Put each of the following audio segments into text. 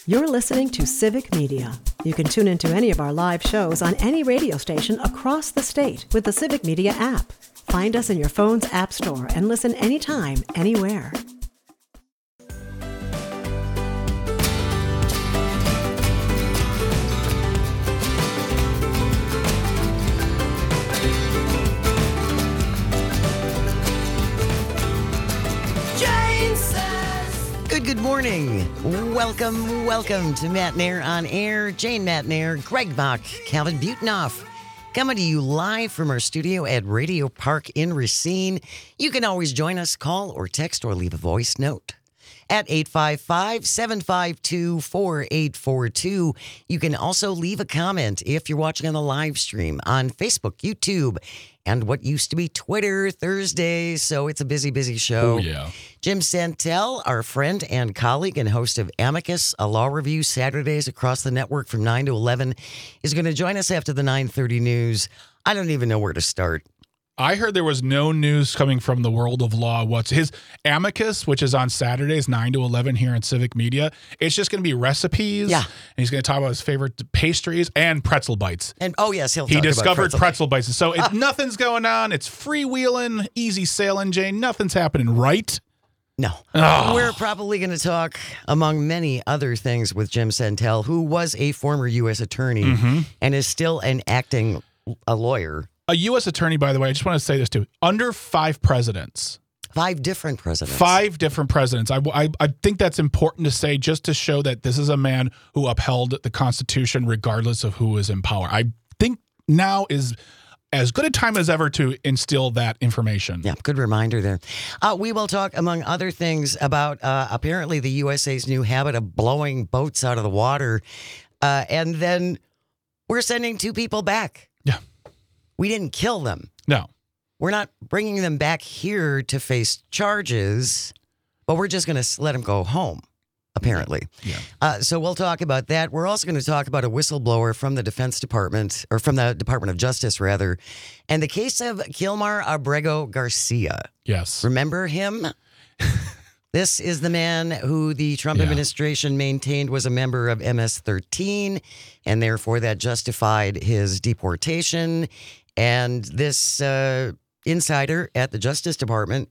You're listening to Civic Media. You can tune into any of our live shows on any radio station across the state with the Civic Media app. Find us in your phone's app store and listen anytime, anywhere. Good morning. Welcome to Matt and Air on Air. Jane Matt and Air, Greg Bach, Calvin Butenoff, coming to you live from our studio at Radio Park in Racine. You can always join us, call or text or leave a voice note at 855-752-4842. You can also leave a comment if you're watching on the live stream on Facebook, YouTube, and what used to be Twitter Thursdays. So it's a busy show. Oh, yeah. Jim Santel, our friend and colleague and host of Amicus, a law review Saturdays across the network from 9 to 11, is going to join us after the 9:30 news. I don't even know where to start. I heard there was no news coming from the world of law. What's his Amicus, which is on Saturdays, 9 to 11 here in Civic Media. It's just going to be recipes. Yeah. And he's going to talk about his favorite pastries and pretzel bites. And oh, yes, He discovered pretzel bites. So nothing's going on. It's freewheeling, easy sailing, Jane. Nothing's happening, right? No. Oh. We're probably going to talk, among many other things, with Jim Santel, who was a former U.S. attorney and is still an acting lawyer. A U.S. attorney, by the way, I just want to say this too. Under 5 presidents. 5 different presidents. 5 different presidents. I think that's important to say just to show that this is a man who upheld the Constitution regardless of who is in power. I think now is as good a time as ever to instill that information. Yeah, good reminder there. We will talk, among other things, about apparently the USA's new habit of blowing boats out of the water. And then we're sending 2 people back. Yeah. We didn't kill them. No. We're not bringing them back here to face charges, but we're just going to let them go home, apparently. Yeah. So we'll talk about that. We're also going to talk about a whistleblower from the Defense Department, or from the Department of Justice, rather, and the case of Kilmar Abrego Garcia. Yes. Remember him? This is the man who the Trump administration maintained was a member of MS-13, and therefore that justified his deportation. And this insider at the Justice Department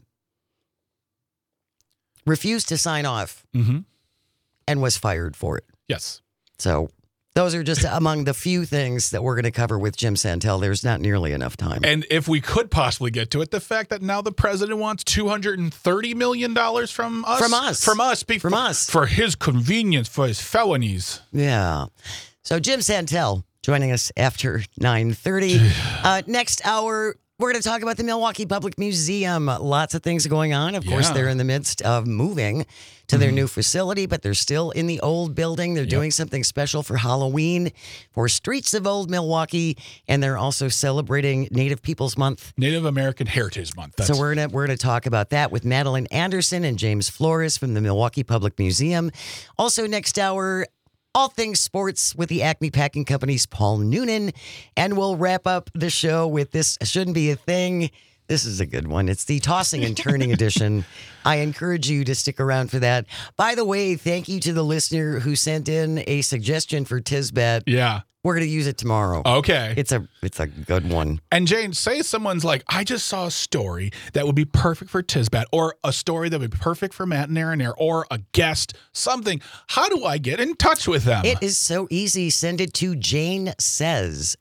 refused to sign off and was fired for it. Yes. So those are just among the few things that we're going to cover with Jim Santel. There's not nearly enough time. And if we could possibly get to it, the fact that now the president wants $230 million from us. From us. For his convenience, for his felonies. Yeah. So Jim Santel joining us after 9:30. Next hour, we're going to talk about the Milwaukee Public Museum. Lots of things going on. Of course, they're in the midst of moving to their new facility, but they're still in the old building. They're doing something special for Halloween for Streets of Old Milwaukee, and they're also celebrating Native Peoples Month. Native American Heritage Month. So we're gonna talk about that with Madeline Anderson and James Flores from the Milwaukee Public Museum. Also next hour, all things sports with the Acme Packing Company's Paul Noonan. And we'll wrap up the show with This Shouldn't Be a Thing. This is a good one. It's the Tossing and Turning edition. I encourage you to stick around for that. By the way, thank you to the listener who sent in a suggestion for Tisbet. Yeah. We're going to use it tomorrow. Okay. It's a good one. And Jane, say someone's like, I just saw a story that would be perfect for Tisbet, or a story that would be perfect for Matt and Aaron, or a guest, something. How do I get in touch with them? It is so easy. Send it to Jane Says,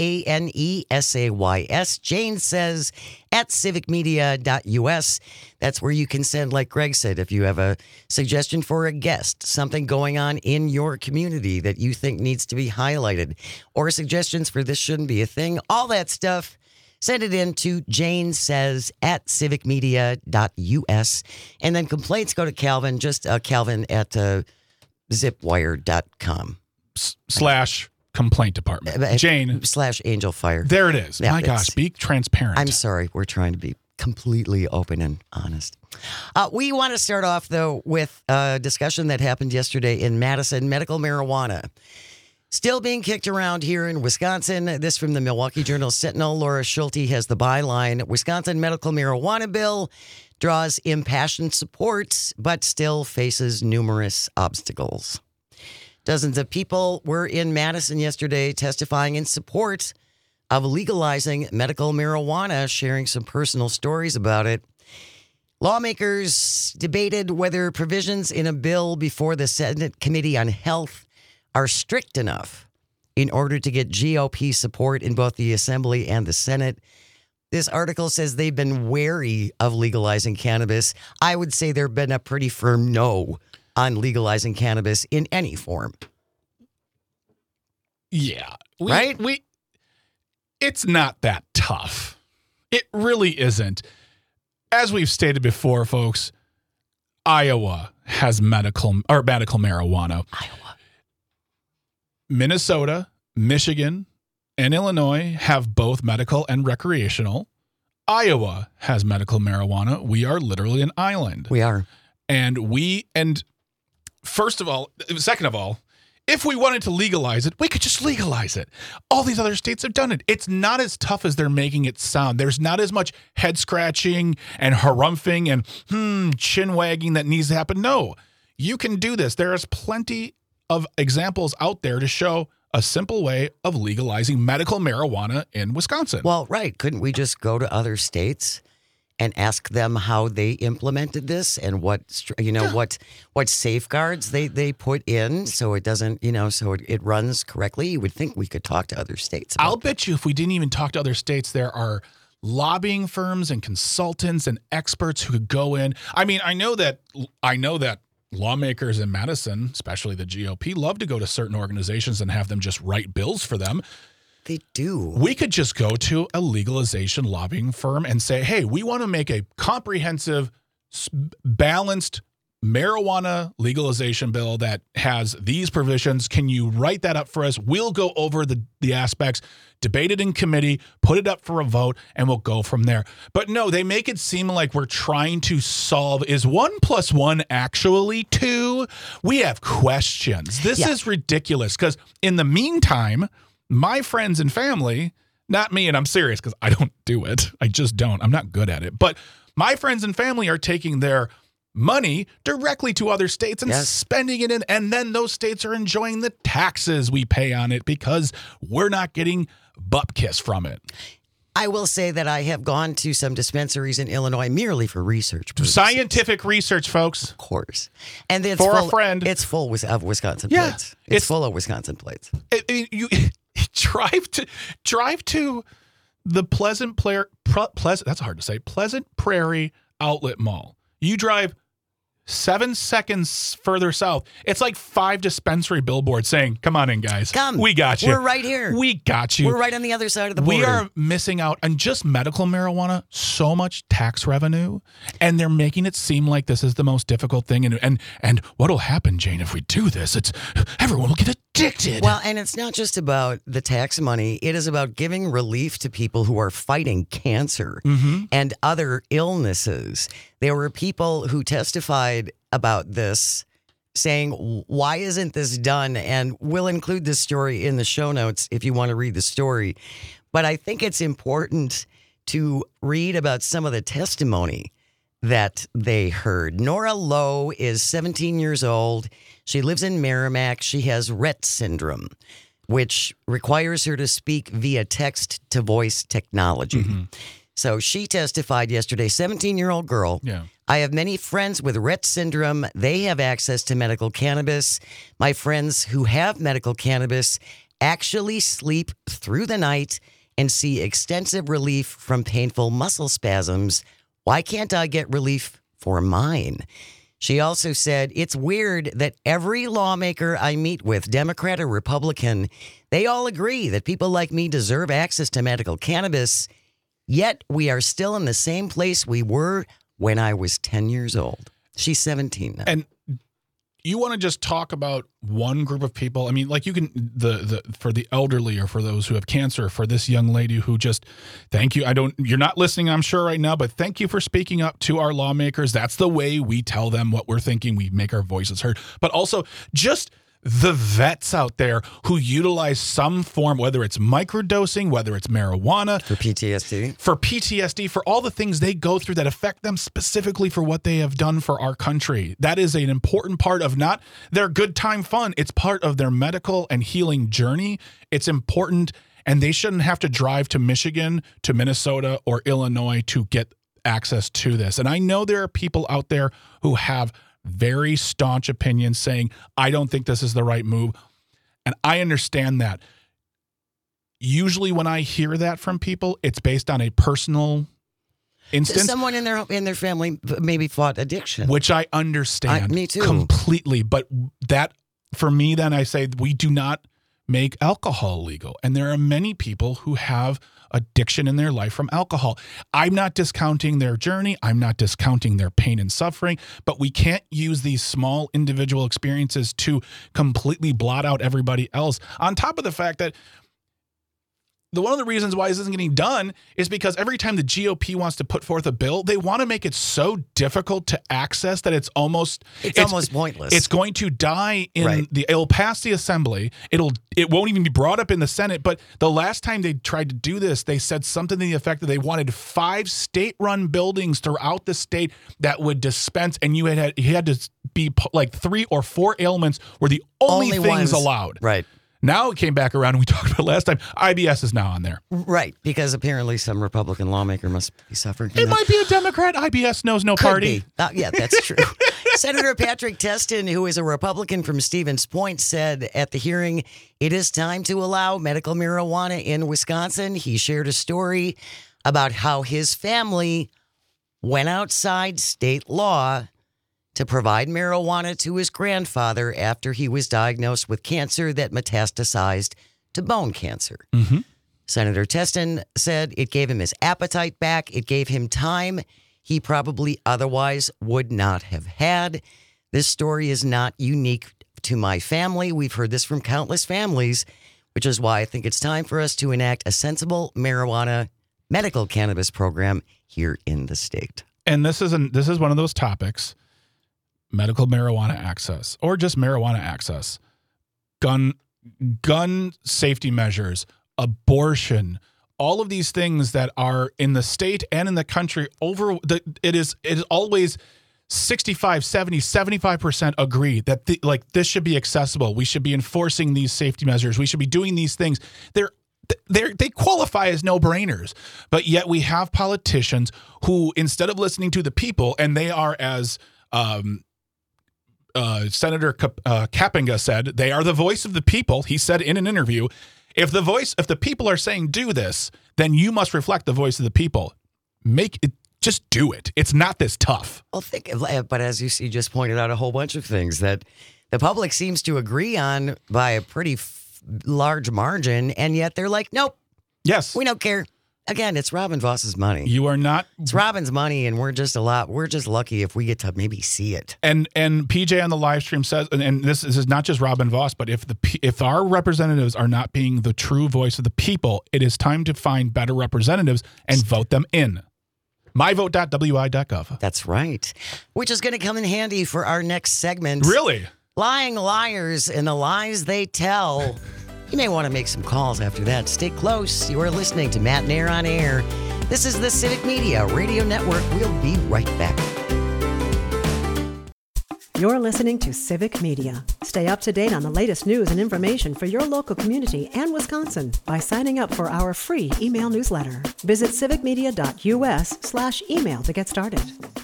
JANESAYS, Jane Says at civicmedia.us. That's where you can send, like Greg said, if you have a suggestion for a guest, something going on in your community that you think needs to be highlighted, or suggestions for This Shouldn't Be a Thing, all that stuff. Send it in to Jane Says at civicmedia.us. And then complaints go to Calvin, just Calvin at zipwire.com. / complaint department. Jane / Angel Fire. There it is. Yeah, my gosh, be transparent. I'm sorry. We're trying to be completely open and honest. We want to start off, though, with a discussion that happened yesterday in Madison. Medical marijuana still being kicked around here in Wisconsin. This from the Milwaukee Journal Sentinel. Laura Schulte has the byline. Wisconsin medical marijuana bill draws impassioned support, but still faces numerous obstacles. Dozens of people were in Madison yesterday testifying in support of legalizing medical marijuana, sharing some personal stories about it. Lawmakers debated whether provisions in a bill before the Senate Committee on Health are strict enough in order to get GOP support in both the Assembly and the Senate. This article says they've been wary of legalizing cannabis. I would say there's been a pretty firm no on legalizing cannabis in any form. Yeah. Right? It's not that tough. It really isn't. As we've stated before, folks, Iowa has medical marijuana. Iowa. Minnesota, Michigan, and Illinois have both medical and recreational. Iowa has medical marijuana. We are literally an island. We are. And second of all, if we wanted to legalize it, we could just legalize it. All these other states have done it. It's not as tough as they're making it sound. There's not as much head scratching and harumphing and chin wagging that needs to happen. No, you can do this. There is plenty of examples out there to show a simple way of legalizing medical marijuana in Wisconsin. Well, right. Couldn't we just go to other states and ask them how they implemented this and what safeguards they put in so it doesn't, so it runs correctly? You would think we could talk to other states about I'll bet you if we didn't even talk to other states, there are lobbying firms and consultants and experts who could go in. I mean, I know that lawmakers in Madison, especially the GOP, love to go to certain organizations and have them just write bills for them. They do. We could just go to a legalization lobbying firm and say, hey, we want to make a comprehensive, balanced marijuana legalization bill that has these provisions. Can you write that up for us? We'll go over the aspects, debate it in committee, put it up for a vote, and we'll go from there. But no, they make it seem like we're trying to solve, is 1 + 1 actually 2? We have questions. This is ridiculous because in the meantime, my friends and family, not me, and I'm serious because I don't do it. I just don't. I'm not good at it. But my friends and family are taking their money directly to other states and spending it in, and then those states are enjoying the taxes we pay on it because we're not getting bupkis from it. I will say that I have gone to some dispensaries in Illinois merely for research purposes. Scientific research, folks. Of course. And it's for a friend. It's full of Wisconsin plates. It's full of Wisconsin plates. You drive to the Pleasant Prairie Outlet Mall. You drive 7 seconds further south. It's like 5 dispensary billboards saying, come on in, guys. Come. We got you. We're right here. We got you. We're right on the other side of the border. We are missing out on just medical marijuana, so much tax revenue, and they're making it seem like this is the most difficult thing. And what'll happen, Jane, if we do this? Everyone will get addicted. Well, and it's not just about the tax money. It is about giving relief to people who are fighting cancer and other illnesses. There were people who testified about this saying, why isn't this done? And we'll include this story in the show notes if you want to read the story. But I think it's important to read about some of the testimony that they heard. Nora Lowe is 17 years old. She lives in Merrimack. She has Rett syndrome, which requires her to speak via text-to-voice technology. So she testified yesterday, 17-year-old girl. Yeah. I have many friends with Rett syndrome. They have access to medical cannabis. My friends who have medical cannabis actually sleep through the night and see extensive relief from painful muscle spasms. Why can't I get relief for mine? She also said, it's weird that every lawmaker I meet with, Democrat or Republican, they all agree that people like me deserve access to medical cannabis. Yet we are still in the same place we were when I was 10 years old. She's 17 now. And you want to just talk about one group of people? I mean, like you can, for the elderly or for those who have cancer, for this young lady who just, thank you. You're not listening, I'm sure right now, but thank you for speaking up to our lawmakers. That's the way we tell them what we're thinking. We make our voices heard. But also just the vets out there who utilize some form, whether it's microdosing, whether it's marijuana. For PTSD. For PTSD, for all the things they go through that affect them specifically for what they have done for our country. That is an important part of not their good time fun. It's part of their medical and healing journey. It's important, and they shouldn't have to drive to Michigan, to Minnesota, or Illinois to get access to this. And I know there are people out there who have very staunch opinions saying, I don't think this is the right move. And I understand that. Usually when I hear that from people, it's based on a personal instance. Someone in their family maybe fought addiction. Which I understand. Me too. Completely. But that, for me, then I say we do not make alcohol legal. And there are many people who have addiction in their life from alcohol. I'm not discounting their journey. I'm not discounting their pain and suffering, but we can't use these small individual experiences to completely blot out everybody else. On top of the fact that one of the reasons why this isn't getting done is because every time the GOP wants to put forth a bill, they want to make it so difficult to access that it's almost pointless. It's going to die in it'll pass the assembly. It won't even be brought up in the Senate. But the last time they tried to do this, they said something to the effect that they wanted 5 state-run buildings throughout the state that would dispense, and you had to be like 3 or 4 ailments were the only things ones allowed. Right. Now it came back around, and we talked about last time, IBS is now on there. Right, because apparently some Republican lawmaker must be suffering from It that. might be a Democrat. IBS knows no party. Yeah, that's true. Senator Patrick Testin, who is a Republican from Stevens Point, said at the hearing, it is time to allow medical marijuana in Wisconsin. He shared a story about how his family went outside state law to provide marijuana to his grandfather after he was diagnosed with cancer that metastasized to bone cancer. Mm-hmm. Senator Testin said it gave him his appetite back. It gave him time he probably otherwise would not have had. This story is not unique to my family. We've heard this from countless families, which is why I think it's time for us to enact a sensible marijuana medical cannabis program here in the state. And this is one of those topics. Medical marijuana access, or just marijuana access, gun safety measures, abortion, all of these things that are in the state and in the country it is always 65, 70, 75% agree that this should be accessible. We should be enforcing these safety measures. We should be doing these things. They qualify as no-brainers, but yet we have politicians who, instead of listening to the people, and they are as Senator Kapenga said, they are the voice of the people. He said in an interview, if the people are saying do this, then you must reflect the voice of the people. Make it, just do it. It's not this tough. Well, but as you just pointed out a whole bunch of things that the public seems to agree on by a pretty large margin, and yet they're like, nope. Yes. We don't care. Again, it's Robin Voss's money. You are not. It's Robin's money, and we're just lucky if we get to maybe see it. And PJ on the live stream says, and this is not just Robin Voss, but if our representatives are not being the true voice of the people, it is time to find better representatives and vote them in. myvote.wi.gov. That's right. Which is going to come in handy for our next segment. Really? Lying liars and the lies they tell. You may want to make some calls after that. Stay close. You are listening to Matt and Air on Air. This is the Civic Media Radio Network. We'll be right back. You're listening to Civic Media. Stay up to date on the latest news and information for your local community and Wisconsin by signing up for our free email newsletter. Visit civicmedia.us/email to get started.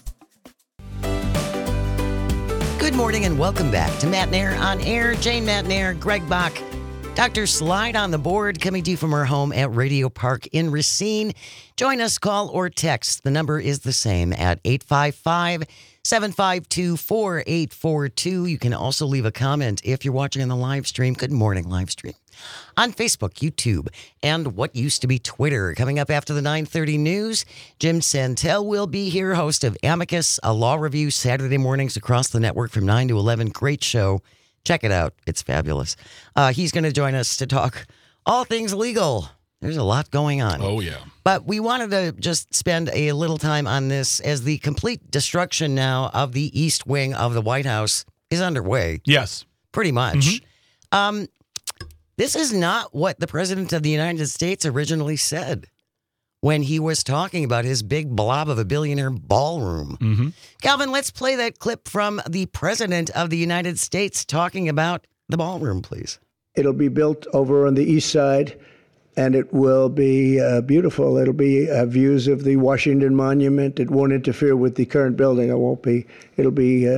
Good morning and welcome back to Matt and Air on Air. Jane Matt and Air, Greg Bach, Dr. Slide on the board, coming to you from our home at Radio Park in Racine. Join us, call or text. The number is the same at 855-752-4842. You can also leave a comment if you're watching on the live stream. Good morning, live stream. On Facebook, YouTube, and what used to be Twitter. Coming up after the 9:30 news, Jim Santel will be here, host of Amicus, a law review Saturday mornings across the network from 9 to 11. Great show. Check it out. It's fabulous. He's going to join us to talk all things legal. There's a lot going on. Oh, yeah. But we wanted to just spend a little time on this as the complete destruction now of the East Wing of the White House is underway. Yes. pretty much. This is not what the President of the United States originally said when he was talking about his big blob of a billionaire ballroom. Calvin, let's play that clip from the President of the United States talking about the ballroom, please. It'll be built over on the east side, and it will be beautiful. It'll be views of the Washington Monument. It won't interfere with the current building. It'll be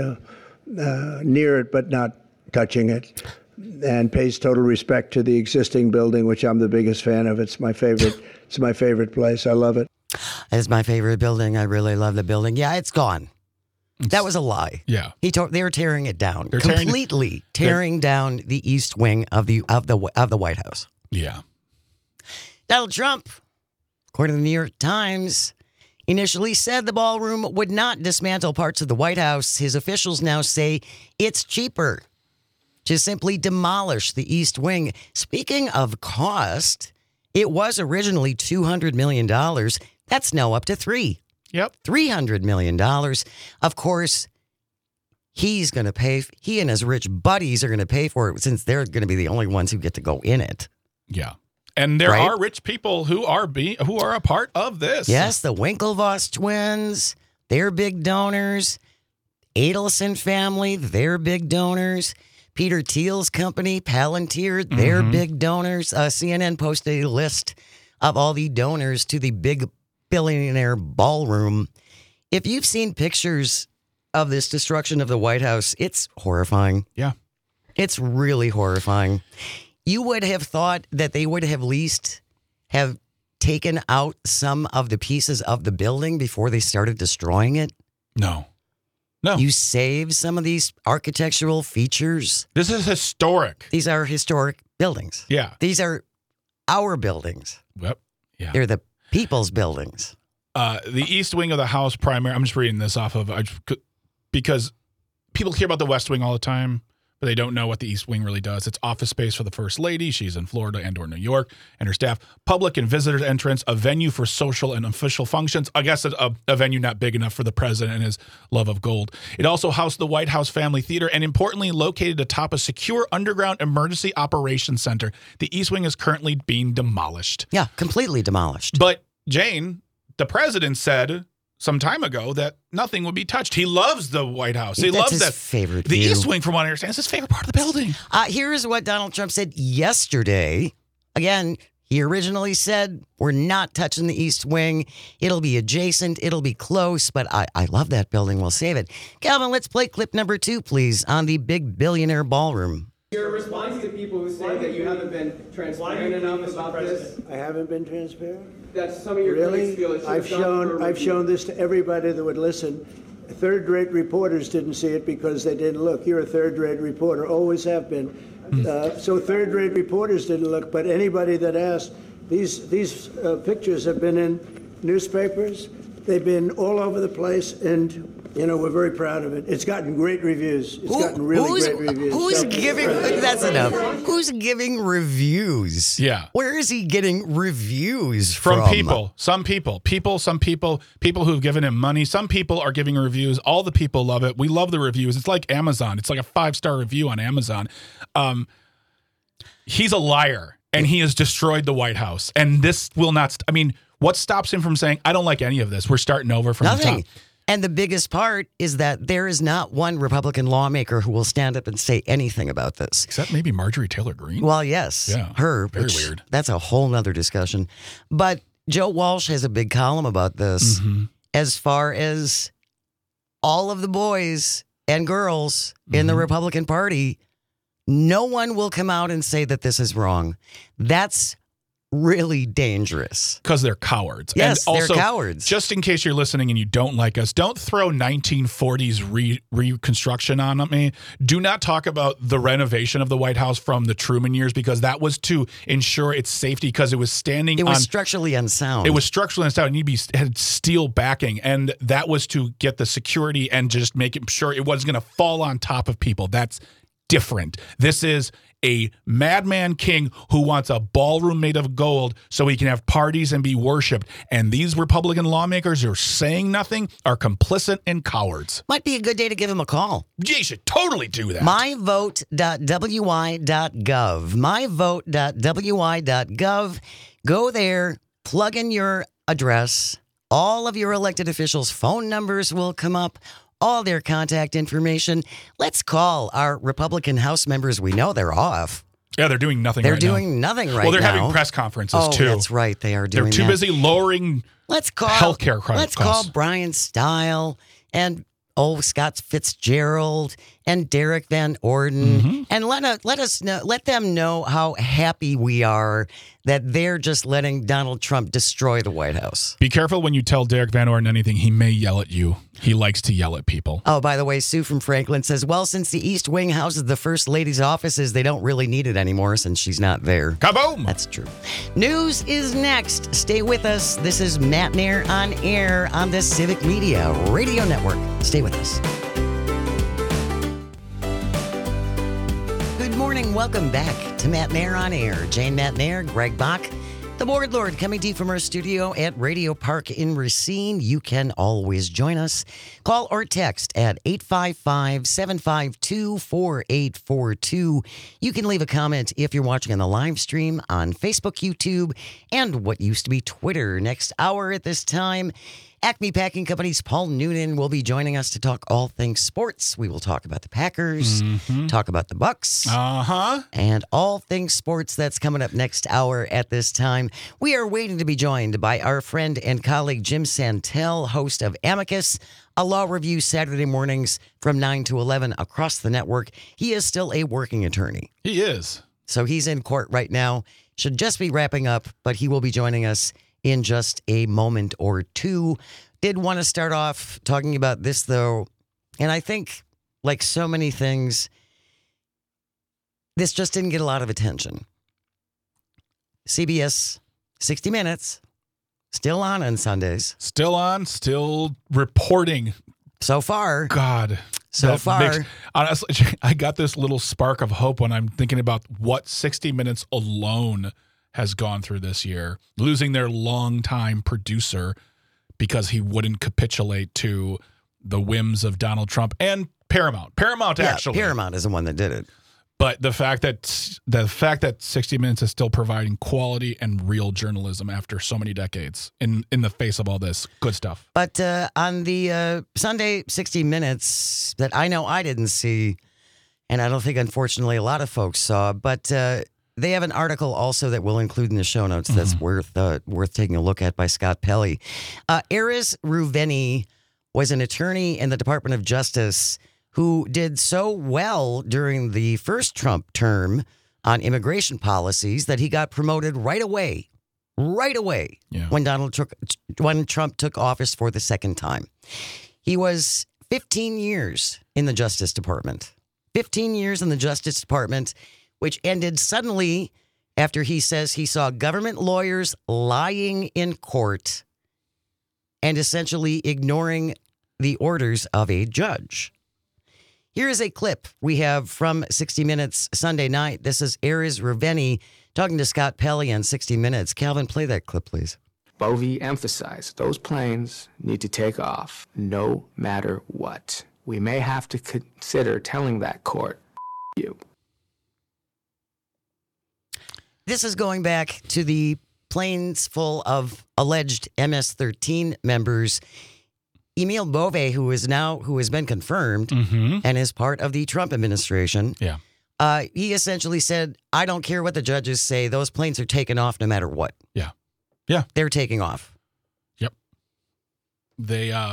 near it, but not touching it, and pays total respect to the existing building, which I'm the biggest fan of. It's my favorite. It's my favorite place. I love it. It's my favorite building. I really love the building. Yeah, it's gone. That was a lie. Yeah, they were tearing it down. They're completely tearing down the east wing of the White House. Yeah. Donald Trump, according to the New York Times, initially said the ballroom would not dismantle parts of the White House. His officials now say it's cheaper to simply demolish the East Wing. Speaking of cost, it was originally $200 million. That's now up to $300 million. Of course, he's going to pay. He and his rich buddies are going to pay for it since they're going to be the only ones who get to go in it. Yeah. And there are rich people who are a part of this. Yes, the Winklevoss twins, they're big donors. Adelson family, they're big donors. Peter Thiel's company, Palantir, they're big donors. CNN posted a list of all the donors to the big billionaire ballroom. If you've seen pictures of this destruction of the White House, it's horrifying. Yeah. It's really horrifying. You would have thought that they would have at least have taken out some of the pieces of the building before they started destroying it. No. You save some of these architectural features. This is historic. These are historic buildings. Yeah. These are our buildings. Yep. Yeah. They're the people's buildings. The East Wing of the House primary, I'm just reading this off of, because people hear about the West Wing all the time, but they don't know what the East Wing really does. It's office space for the First Lady. She's in Florida and or New York, and her staff. Public and visitors entrance, a venue for social and official functions. I guess a venue not big enough for the president and his love of gold. It also housed the White House Family Theater, and importantly, located atop a secure underground emergency operations center. The East Wing is currently being demolished. Yeah, completely demolished. But Jane, the president said some time ago that nothing would be touched. He loves the White House. He loves his that favorite The view. East Wing, from what I understand, is his favorite part of the building. Here's what Donald Trump said yesterday. Again, he originally said, we're not touching the East Wing. It'll be adjacent. It'll be close. But I love that building. We'll save it. Calvin, let's play clip number 2, please, on the big billionaire ballroom. Your response to people who say that you haven't been transparent enough about this? I haven't been transparent. That some of your critics feel it should have gone through a I've shown this to everybody that would listen. Third-rate reporters didn't see it because they didn't look. You're a third-rate reporter, always have been. So third-rate reporters didn't look, but anybody that asked, these pictures have been in newspapers. They've been all over the place, and we're very proud of it. It's gotten great reviews. It's gotten really great reviews. Who's giving? That's enough. Who's giving reviews? Yeah. Where is he getting reviews from? People. Some people who've given him money. Some people are giving reviews. All the people love it. We love the reviews. It's like Amazon. It's like a 5-star review on Amazon. He's a liar, and he has destroyed the White House. And this will not. What stops him from saying, I don't like any of this? We're starting over from the top. And the biggest part is that there is not one Republican lawmaker who will stand up and say anything about this. Except maybe Marjorie Taylor Greene. Well, yes. Yeah. Her. Very weird. That's a whole nother discussion. But Joe Walsh has a big column about this as far as all of the boys and girls in the Republican Party. No one will come out and say that this is wrong. That's really dangerous. Because they're cowards. Yes, and also, they're cowards. Just in case you're listening and you don't like us, don't throw 1940s reconstruction on me. Do not talk about the renovation of the White House from the Truman years, because that was to ensure its safety, because it was standing on... It was structurally unsound. It was structurally unsound. It had steel backing, and that was to get the security and just make sure it wasn't going to fall on top of people. That's different. This is a madman king who wants a ballroom made of gold so he can have parties and be worshipped. And these Republican lawmakers who are saying nothing are complicit and cowards. Might be a good day to give him a call. You should totally do that. myvote.wi.gov. myvote.wi.gov. Go there, plug in your address. All of your elected officials' phone numbers will come up. All their contact information. Let's call our Republican House members. We know they're off. Yeah, they're doing nothing They're right now. doing nothing right now. Well, they're having press conferences, too. That's right. They are doing They're too that. busy lowering healthcare costs. Let's call Brian Stile and Scott Fitzgerald and Derek Van Orden, and let them know how happy we are that they're just letting Donald Trump destroy the White House. Be careful when you tell Derek Van Orden anything. He may yell at you. He likes to yell at people. Oh, by the way, Sue from Franklin says, well, since the East Wing houses the First Lady's offices, they don't really need it anymore since she's not there. Kaboom! That's true. News is next. Stay with us. This is Matt Nair on air on the Civic Media Radio Network. Stay with us. Good morning. Welcome back to Matt Nair on air. Jane Matt Nair, Greg Bach, the Board Lord, coming to you from our studio at Radio Park in Racine. You can always join us. Call or text at 855-752-4842. You can leave a comment if you're watching on the live stream on Facebook, YouTube, and what used to be Twitter. Next hour at this time, Acme Packing Company's Paul Noonan will be joining us to talk all things sports. We will talk about the Packers, talk about the Bucks, and all things sports. That's coming up next hour at this time. We are waiting to be joined by our friend and colleague Jim Santel, host of Amicus, a law review Saturday mornings from 9 to 11 across the network. He is still a working attorney. He is. So he's in court right now. Should just be wrapping up, but he will be joining us in just a moment or two. Did want to start off talking about this, though, and I think, like so many things, this just didn't get a lot of attention. CBS 60 Minutes, still on Sundays. Still on, still reporting. So far. God. Honestly, I got this little spark of hope when I'm thinking about what 60 Minutes alone has gone through this year, losing their longtime producer because he wouldn't capitulate to the whims of Donald Trump and Paramount. Actually. Paramount is the one that did it. But the fact that 60 Minutes is still providing quality and real journalism after so many decades in the face of all this good stuff. But on the Sunday 60 Minutes that I know I didn't see, and I don't think, unfortunately, a lot of folks saw, but they have an article also that we'll include in the show notes that's worth taking a look at by Scott Pelley. Erez Ruveni was an attorney in the Department of Justice who did so well during the first Trump term on immigration policies that he got promoted right away when Trump took office for the second time. He was 15 years in the Justice Department. 15 years in the Justice Department, which ended suddenly after he says he saw government lawyers lying in court and essentially ignoring the orders of a judge. Here is a clip we have from 60 Minutes Sunday night. This is Erez Ruveni talking to Scott Pelley on 60 Minutes. Calvin, play that clip, please. Bovee emphasized those planes need to take off no matter what. We may have to consider telling that court, you. This is going back to the planes full of alleged MS-13 members. Emil Bovee, who has been confirmed and is part of the Trump administration. Yeah. He essentially said, I don't care what the judges say. Those planes are taking off no matter what. Yeah. Yeah. They're taking off. Yep. They, I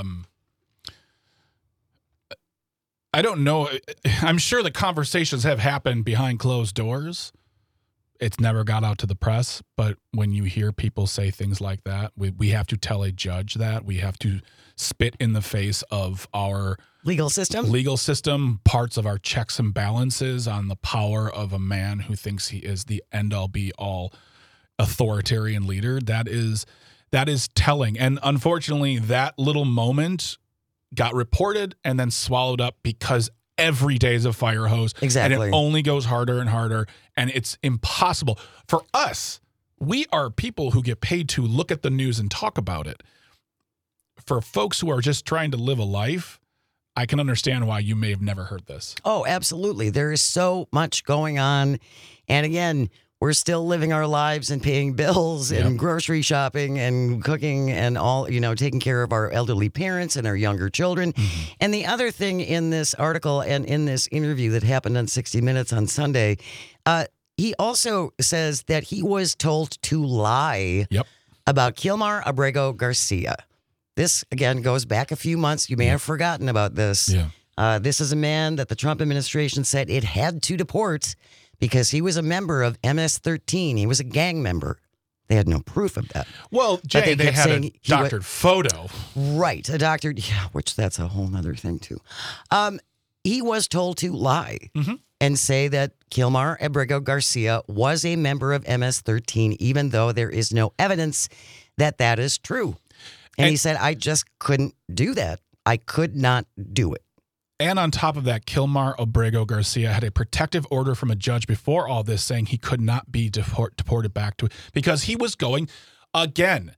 don't know. I'm sure the conversations have happened behind closed doors. It's never got out to the press, but when you hear people say things like that, we have to tell a judge that. We have to spit in the face of our legal system, parts of our checks and balances on the power of a man who thinks he is the end-all be-all authoritarian leader. That is telling. And unfortunately, that little moment got reported and then swallowed up because every day is a fire hose. Exactly. And it only goes harder and harder. And it's impossible. For us, we are people who get paid to look at the news and talk about it. For folks who are just trying to live a life, I can understand why you may have never heard this. Oh, absolutely. There is so much going on. And again, we're still living our lives and paying bills and grocery shopping and cooking and all, taking care of our elderly parents and our younger children. Mm-hmm. And the other thing in this article and in this interview that happened on 60 Minutes on Sunday, he also says that he was told to lie about Kilmar Abrego Garcia. This, again, goes back a few months. You may have forgotten about this. Yeah. This is a man that the Trump administration said it had to deport because he was a member of MS-13. He was a gang member. They had no proof of that. Well, Jay, they had a doctored photo. Right, a doctored, which that's a whole other thing, too. He was told to lie and say that Kilmar Abrego Garcia was a member of MS-13, even though there is no evidence that that is true. And he said, I just couldn't do that. I could not do it. And on top of that, Kilmar Abrego Garcia had a protective order from a judge before all this saying he could not be deported back to it because he was going, again,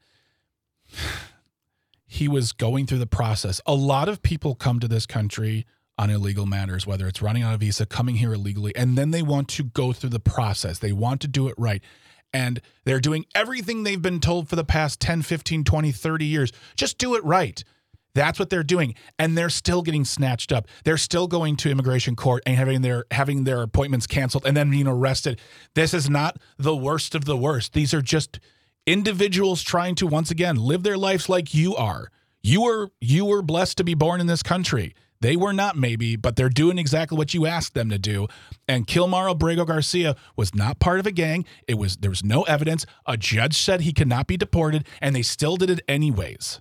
he was going through the process. A lot of people come to this country on illegal matters, whether it's running on a visa, coming here illegally, and then they want to go through the process. They want to do it right. And they're doing everything they've been told for the past 10, 15, 20, 30 years. Just do it right. That's what they're doing. And they're still getting snatched up. They're still going to immigration court and having their appointments canceled and then being arrested. This is not the worst of the worst. These are just individuals trying to, once again, live their lives like you are. You were blessed to be born in this country. They were not, maybe, but they're doing exactly what you asked them to do. And Kilmar Abrego Garcia was not part of a gang. There was no evidence. A judge said he could not be deported, and they still did it anyways.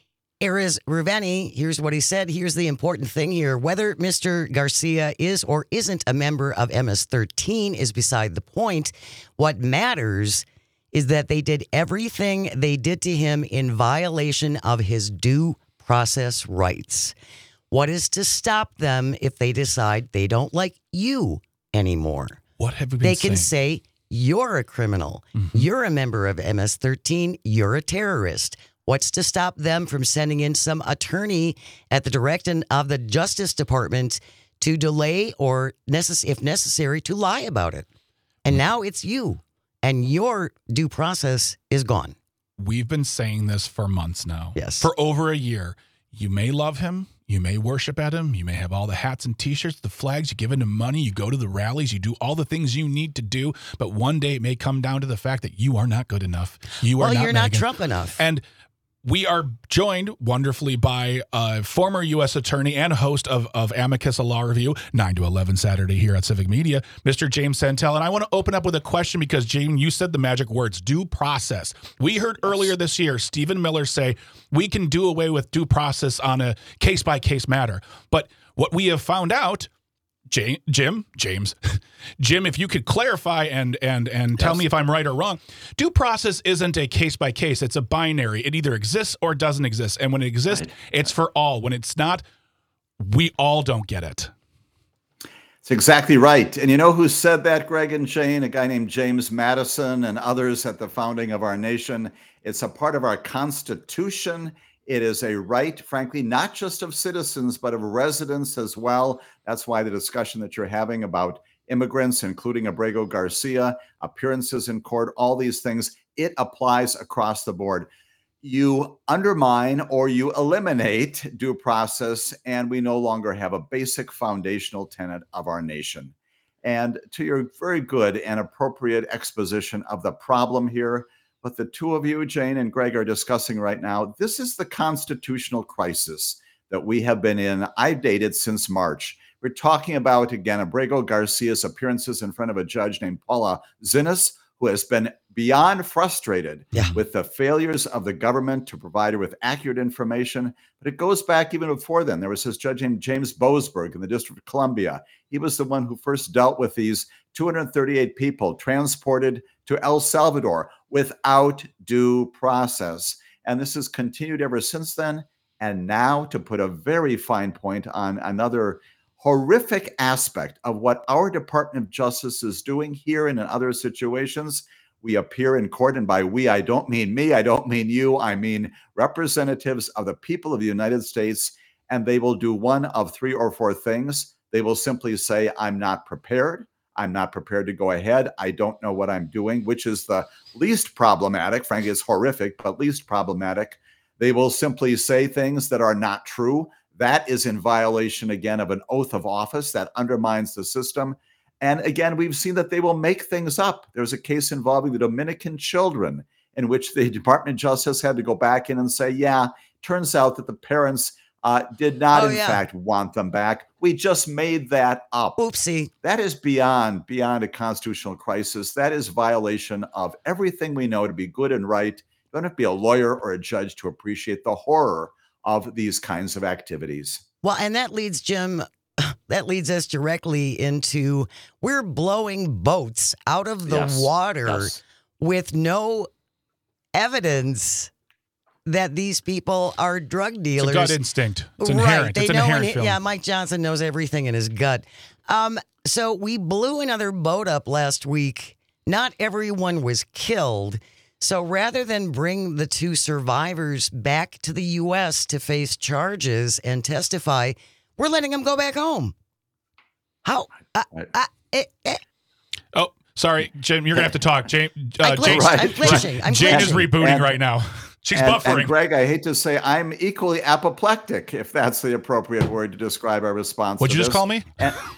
Erez Ruveni, here's what he said. Here's the important thing here. Whether Mr. Garcia is or isn't a member of MS-13 is beside the point. What matters is that they did everything they did to him in violation of his due process rights. What is to stop them if they decide they don't like you anymore? What have we been saying? They can say, you're a criminal. Mm-hmm. You're a member of MS-13. You're a terrorist. What's to stop them from sending in some attorney at the direction of the Justice Department to delay or, if necessary, to lie about it? And now it's you, and your due process is gone. We've been saying this for months now. Yes. For over a year. You may love him. You may worship at him. You may have all the hats and T-shirts, the flags. You give him money. You go to the rallies. You do all the things you need to do. But one day it may come down to the fact that you are not good enough. You're not Trump enough. And we are joined wonderfully by a former U.S. attorney and host of Amicus, a law review, 9 to 11 Saturday here at Civic Media, Mr. James Santel. And I want to open up with a question because, James, you said the magic words, due process. We heard earlier this year Stephen Miller say we can do away with due process on a case-by-case matter. But what we have found out, Jim, if you could clarify and tell me if I'm right or wrong, due process isn't a case by case. It's a binary. It either exists or doesn't exist. And when it exists, it's for all. When it's not, we all don't get it. It's exactly right. And you know who said that, Greg and Jane? A guy named James Madison and others at the founding of our nation. It's a part of our Constitution. It is a right, frankly, not just of citizens, but of residents as well. That's why the discussion that you're having about immigrants, including Abrego Garcia, appearances in court, all these things, it applies across the board. You undermine or you eliminate due process, and we no longer have a basic foundational tenet of our nation. And to your very good and appropriate exposition of the problem here, what the two of you, Jane and Greg, are discussing right now, this is the constitutional crisis that we have been in. I've dated since March. We're talking about, again, Abrego Garcia's appearances in front of a judge named Paula Zinnes, who has been beyond frustrated with the failures of the government to provide her with accurate information. But it goes back even before then. There was this judge named James Boasberg in the District of Columbia. He was the one who first dealt with these 238 people transported to El Salvador without due process. And this has continued ever since then. And now, to put a very fine point on another horrific aspect of what our Department of Justice is doing here and in other situations. We appear in court, and by we, I don't mean me, I don't mean you, I mean representatives of the people of the United States, and they will do one of 3 or 4 things. They will simply say, I'm not prepared. I'm not prepared to go ahead. I don't know what I'm doing, which is the least problematic. Frankly, it's horrific, but least problematic. They will simply say things that are not true. That is in violation, again, of an oath of office that undermines the system. And again, we've seen that they will make things up. There's a case involving the Dominican children in which the Department of Justice had to go back in and say, yeah, turns out that the parents did not, fact, want them back. We just made that up. Oopsie. That is beyond a constitutional crisis. That is violation of everything we know to be good and right. You don't have to be a lawyer or a judge to appreciate the horror of these kinds of activities. Well, and that leads, Jim, that leads us directly into we're blowing boats out of the water with no evidence that these people are drug dealers. It's a gut instinct. It's inherent. Right. They it's an know inherent feeling. Yeah, Mike Johnson knows everything in his gut. So we blew another boat up last week. Not everyone was killed. So rather than bring the 2 survivors back to the U.S. to face charges and testify, we're letting them go back home. How? Oh, sorry, Jim, you're going to have to talk. Jane, I'm glitching. Jane is rebooting right now. She's buffering. And Greg, I hate to say, I'm equally apoplectic, if that's the appropriate word to describe our response. What'd you just call me?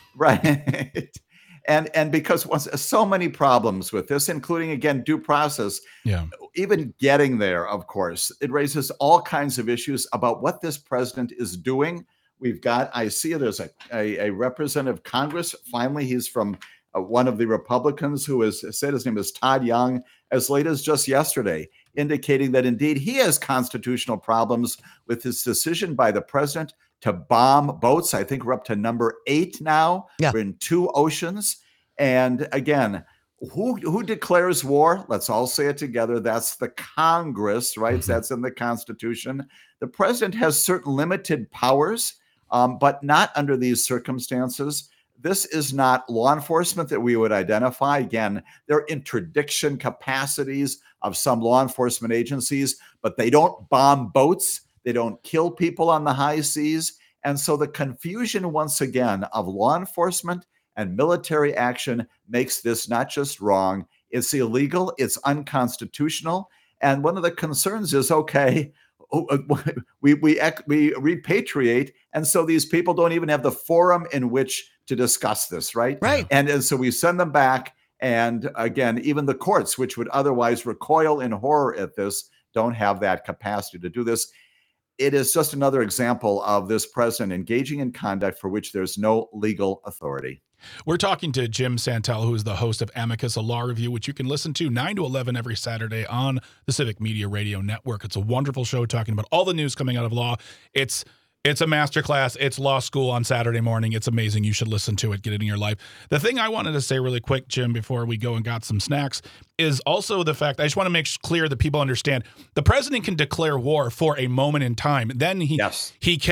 Right. And because so many problems with this, including, again, due process, even getting there, of course, it raises all kinds of issues about what this president is doing. We've got, I see there's a representative of Congress. Finally, he's from one of the Republicans who has said, his name is Todd Young, as late as just yesterday, indicating that indeed he has constitutional problems with his decision by the president to bomb boats. I think we're up to number 8 now. We're in 2 oceans. And again, who declares war? Let's all say it together. That's the Congress, right? Mm-hmm. That's in the Constitution. The president has certain limited powers, but not under these circumstances. This is not law enforcement that we would identify. Again, there are interdiction capacities of some law enforcement agencies, but they don't bomb boats. They don't kill people on the high seas. And so the confusion, once again, of law enforcement and military action makes this not just wrong, it's illegal, it's unconstitutional. And one of the concerns is, okay, we repatriate, and so these people don't even have the forum in which to discuss this, right? Right. And so we send them back, and again, even the courts, which would otherwise recoil in horror at this, don't have that capacity to do this. It is just another example of this president engaging in conduct for which there's no legal authority. We're talking to Jim Santel, who is the host of Amicus, a law review, which you can listen to 9 to 11 every Saturday on the Civic Media Radio Network. It's a wonderful show talking about all the news coming out of law. It's a masterclass. It's law school on Saturday morning. It's amazing. You should listen to it. Get it in your life. The thing I wanted to say really quick, Jim, before we go and got some snacks, is also the fact, I just want to make clear that people understand, the president can declare war for a moment in time. Then he has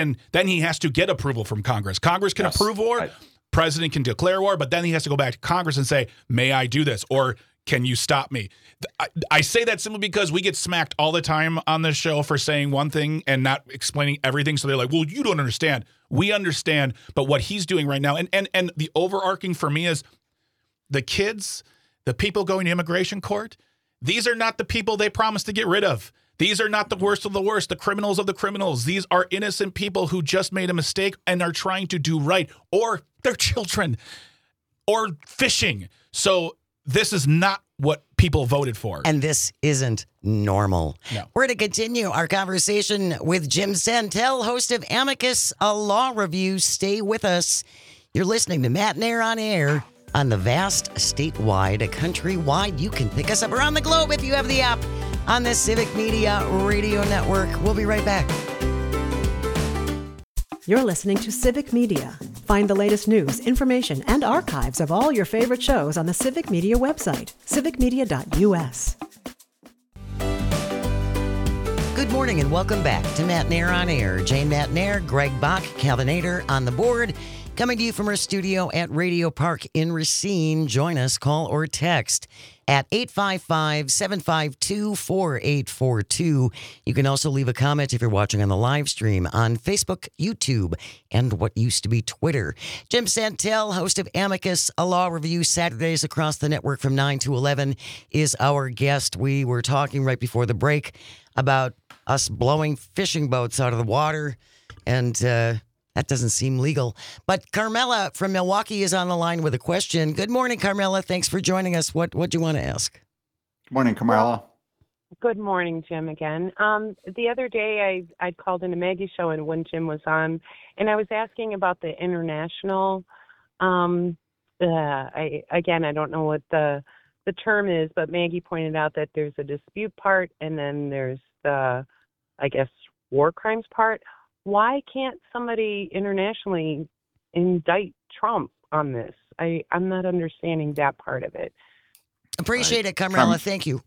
to get approval from Congress. Congress can approve war. Right. President can declare war, but then he has to go back to Congress and say, may I do this? Or can you stop me? I say that simply because we get smacked all the time on this show for saying one thing and not explaining everything. So they're like, well, you don't understand. We understand. But what he's doing right now, and the overarching for me is the kids, the people going to immigration court, these are not the people they promised to get rid of. These are not the worst of the worst, the criminals of the criminals. These are innocent people who just made a mistake and are trying to do right, or their children, or fishing. So this is not what people voted for. And this isn't normal. No. We're going to continue our conversation with Jim Santel, host of Amicus, a law review. Stay with us. You're listening to Matt Nair on Air on the vast statewide, countrywide. You can pick us up around the globe if you have the app on the Civic Media Radio Network. We'll be right back. You're listening to Civic Media. Find the latest news, information, and archives of all your favorite shows on the Civic Media website, civicmedia.us. Good morning and welcome back to Matt Nair on Air. Jane Matt Nair, Greg Bach, Calvin Nader on the board. Coming to you from our studio at Radio Park in Racine. Join us, call or text at 855-752-4842. You can also leave a comment if you're watching on the live stream on Facebook, YouTube, and what used to be Twitter. Jim Santel, host of Amicus, a law review Saturdays across the network from 9 to 11, is our guest. We were talking right before the break about us blowing fishing boats out of the water, and that doesn't seem legal. But Carmela from Milwaukee is on the line with a question. Good morning, Carmela. Thanks for joining us. What do you want to ask? Good morning, Carmela. Good morning, Jim, again. The other day I called into Maggie's show and when Jim was on, and I was asking about the international, I don't know what the term is, but Maggie pointed out that there's a dispute part and then there's the, I guess, war crimes part. Why can't somebody internationally indict Trump on this? I'm not understanding that part of it. Appreciate it, Carmela. Thank you.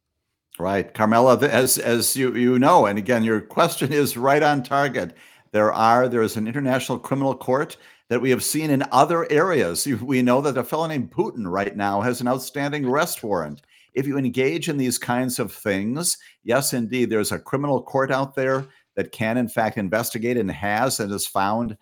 Right. Carmela, as you know, and again, your question is right on target. There is an international criminal court that we have seen in other areas. We know that a fellow named Putin right now has an outstanding arrest warrant. If you engage in these kinds of things, yes, indeed, there's a criminal court out there that can, in fact, investigate and has found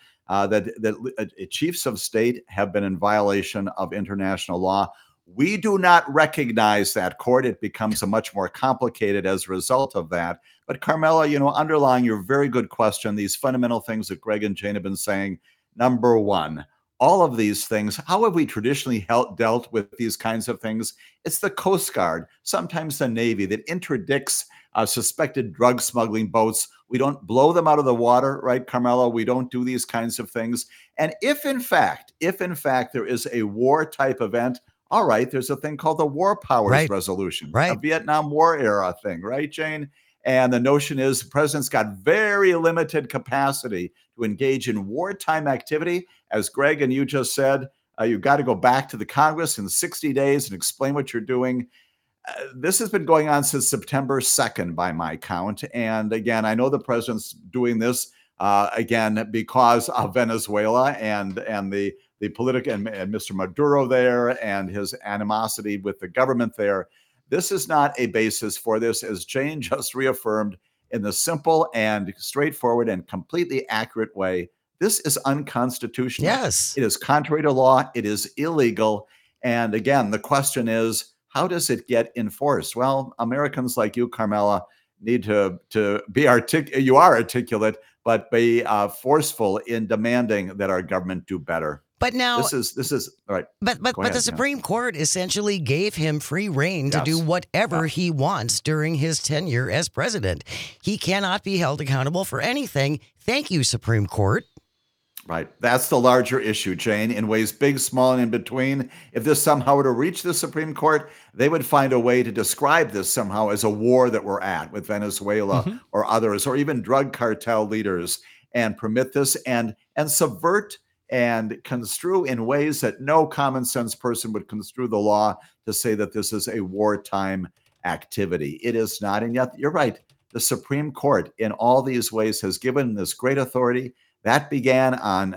that chiefs of state have been in violation of international law. We do not recognize that court. It becomes a much more complicated as a result of that. But Carmela, underlying your very good question, these fundamental things that Greg and Jane have been saying, number one, all of these things, how have we traditionally dealt with these kinds of things? It's the Coast Guard, sometimes the Navy, that interdicts suspected drug smuggling boats. We don't blow them out of the water, right, Carmela? We don't do these kinds of things. And if in fact there is a war type event, all right, there's a thing called the War Powers Resolution, a Vietnam War era thing, right, Jane? And the notion is the president's got very limited capacity to engage in wartime activity. As Greg and you just said, you've got to go back to the Congress in 60 days and explain what you're doing. This has been going on since September 2nd, by my count. And again, I know the president's doing this again because of Venezuela and the political and Mr. Maduro there and his animosity with the government there. This is not a basis for this, as Jane just reaffirmed in the simple and straightforward and completely accurate way. This is unconstitutional. Yes. It is contrary to law. It is illegal. And again, the question is, how does it get enforced? Well, Americans like you, Carmela, need to be articulate. You are articulate, but be forceful in demanding that our government do better. But now this is all right. But the Supreme Court essentially gave him free reign to do whatever he wants during his tenure as president. He cannot be held accountable for anything. Thank you, Supreme Court. Right. That's the larger issue, Jane, in ways big, small, and in between. If this somehow were to reach the Supreme Court, they would find a way to describe this somehow as a war that we're at with Venezuela or others, or even drug cartel leaders, and permit this and subvert and construe in ways that no common sense person would construe the law to say that this is a wartime activity. It is not. And yet, you're right. The Supreme Court in all these ways has given this great authority. That began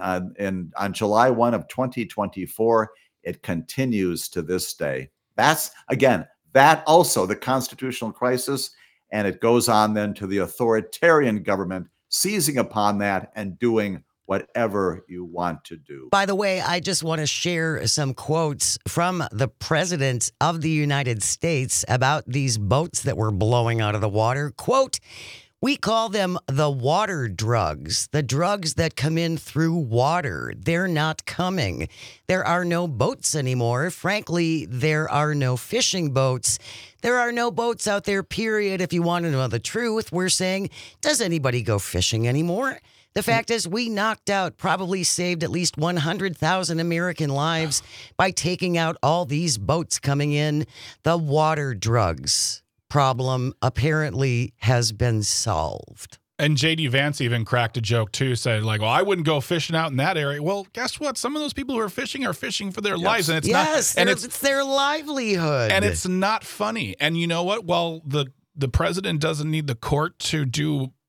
on July 1 of 2024. It continues to this day. That's, again, that also the constitutional crisis, and it goes on then to the authoritarian government seizing upon that and doing whatever you want to do. By the way, I just want to share some quotes from the President of the United States about these boats that were blowing out of the water. Quote, "We call them the water drugs, the drugs that come in through water. They're not coming. There are no boats anymore. Frankly, there are no fishing boats. There are no boats out there, period. If you want to know the truth, we're saying, does anybody go fishing anymore? The fact is, we knocked out, probably saved at least 100,000 American lives by taking out all these boats coming in. The water drugs problem apparently has been solved." And J.D. Vance even cracked a joke, too, said, like, well, I wouldn't go fishing out in that area. Well, guess what? Some of those people who are fishing for their lives. And it's not, it's their livelihood. And it's not funny. And you know what? Well, the president doesn't need the court to do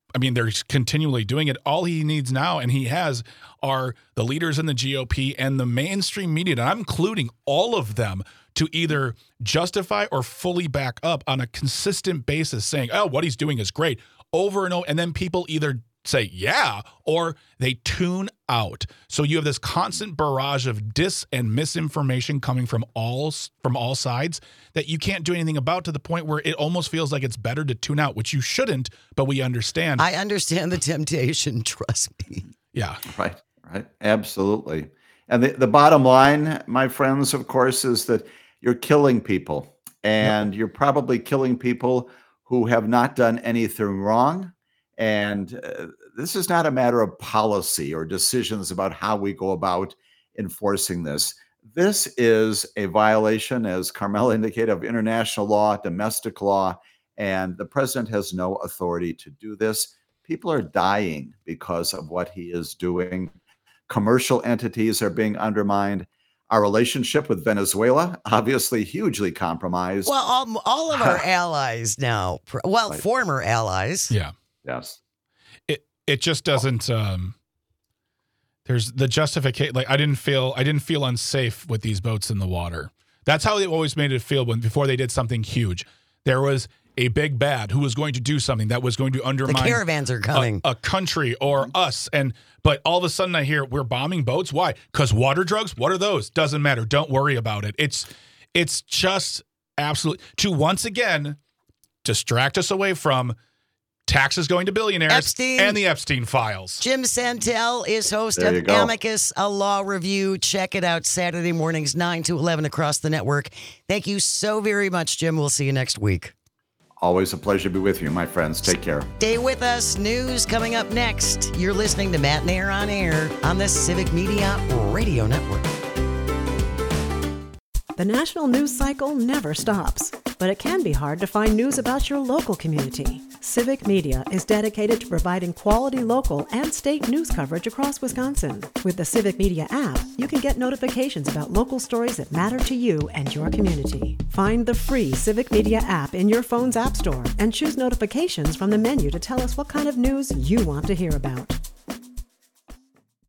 they're continually doing it. All he needs now, and he has, are the leaders in the GOP and the mainstream media, and I'm including all of them, to either justify or fully back up on a consistent basis, saying, oh, what he's doing is great, over and over. And then people either say, yeah, or they tune out. So you have this constant barrage of dis and misinformation coming from all sides that you can't do anything about, to the point where it almost feels like it's better to tune out, which you shouldn't, but we understand. I understand the temptation, trust me. Yeah. Right. Absolutely. And the bottom line, my friends, of course, is that you're killing people, and you're probably killing people who have not done anything wrong. And this is not a matter of policy or decisions about how we go about enforcing this. This is a violation, as Carmel indicated, of international law, domestic law, and the president has no authority to do this. People are dying because of what he is doing. Commercial entities are being undermined. Our relationship with Venezuela, obviously hugely compromised. Well, all of our allies now, former allies. Yeah. Yes. It just doesn't. There's the justification. Like, I didn't feel unsafe with these boats in the water. That's how they always made it feel before they did something huge. There was a big bad who was going to do something that was going to undermine. The caravans are coming. A country or us. But all of a sudden I hear we're bombing boats. Why? Because water drugs. What are those? Doesn't matter. Don't worry about it. It's just absolute to once again distract us away from taxes going to billionaires, Epstein, and the Epstein files. Jim Santel is host of Amicus, a law review. Check it out Saturday mornings, 9 to 11 across the network. Thank you so very much, Jim. We'll see you next week. Always a pleasure to be with you, my friends. Take care. Stay with us. News coming up next. You're listening to Matt Nair on Air on the Civic Media Radio Network. The national news cycle never stops, but it can be hard to find news about your local community. Civic Media is dedicated to providing quality local and state news coverage across Wisconsin. With the Civic Media app, you can get notifications about local stories that matter to you and your community. Find the free Civic Media app in your phone's app store and choose notifications from the menu to tell us what kind of news you want to hear about.